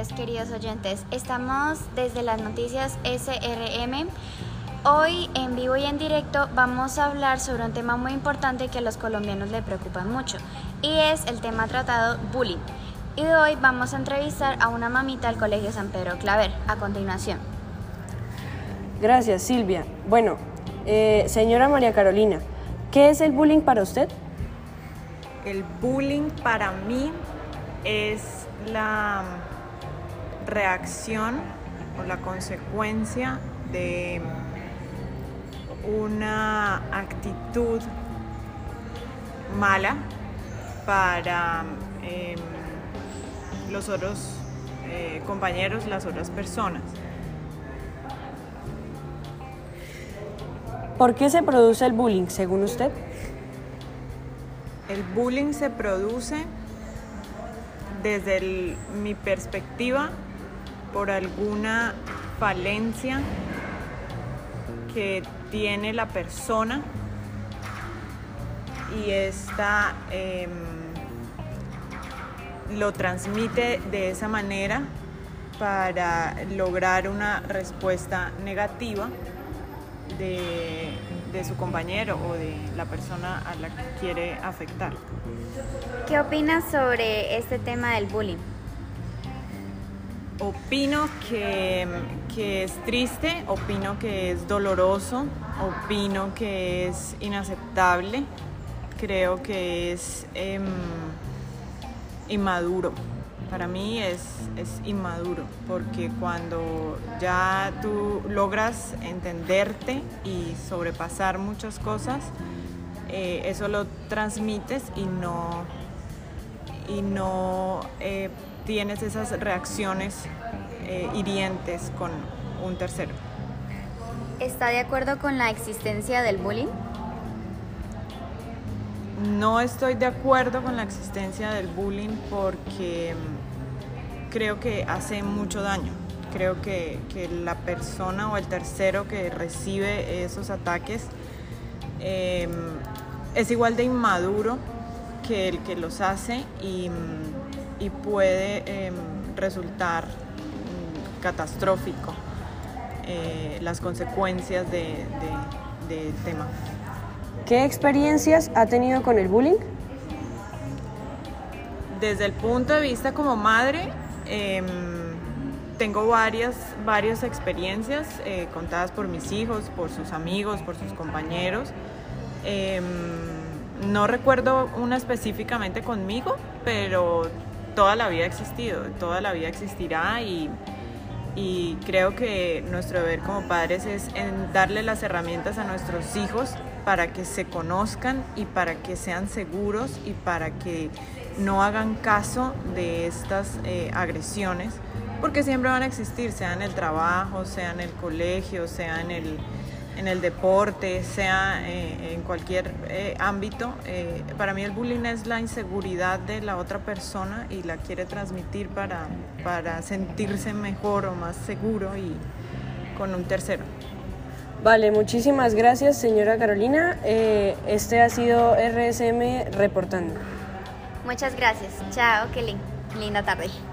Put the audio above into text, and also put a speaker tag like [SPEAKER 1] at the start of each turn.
[SPEAKER 1] tardes, queridos oyentes. Estamos desde las noticias SRM. Hoy en vivo y en directo vamos a hablar sobre un tema muy importante que a los colombianos le preocupan mucho y es el tema tratado bullying. Y hoy vamos a entrevistar a una mamita del Colegio San Pedro Claver. A continuación.
[SPEAKER 2] Gracias, Silvia. Bueno, señora María Carolina, ¿qué es el bullying para usted?
[SPEAKER 3] El bullying para mí es la reacción o la consecuencia de una actitud mala para los otros compañeros, las otras personas.
[SPEAKER 2] ¿Por qué se produce el bullying, según usted?
[SPEAKER 3] El bullying se produce desde mi perspectiva por alguna falencia que tiene la persona y esta lo transmite de esa manera para lograr una respuesta negativa de su compañero o de la persona a la que quiere afectar.
[SPEAKER 1] ¿Qué opinas sobre este tema del bullying?
[SPEAKER 3] Opino que es triste, opino que es doloroso, opino que es inaceptable, creo que es inmaduro. Para mí es inmaduro, porque cuando ya tú logras entenderte y sobrepasar muchas cosas, eso lo transmites y no tienes esas reacciones hirientes con un tercero.
[SPEAKER 1] ¿Está de acuerdo con la existencia del bullying?
[SPEAKER 3] No estoy de acuerdo con la existencia del bullying porque creo que hace mucho daño. Creo que la persona o el tercero que recibe esos ataques es igual de inmaduro que el que los hace y puede resultar catastrófico las consecuencias del tema.
[SPEAKER 2] ¿Qué experiencias ha tenido con el bullying?
[SPEAKER 3] Desde el punto de vista como madre, tengo varias experiencias contadas por mis hijos, por sus amigos, por sus compañeros. No recuerdo una específicamente conmigo, pero toda la vida ha existido, toda la vida existirá y creo que nuestro deber como padres es en darle las herramientas a nuestros hijos para que se conozcan y para que sean seguros y para que no hagan caso de estas agresiones, porque siempre van a existir, sea en el trabajo, sea en el colegio, sea en el deporte, sea en cualquier ámbito. Para mí el bullying es la inseguridad de la otra persona y la quiere transmitir para sentirse mejor o más seguro y con un tercero.
[SPEAKER 2] Vale, muchísimas gracias, señora Carolina. Este ha sido RSM reportando.
[SPEAKER 1] Muchas gracias. Chao, qué linda tarde.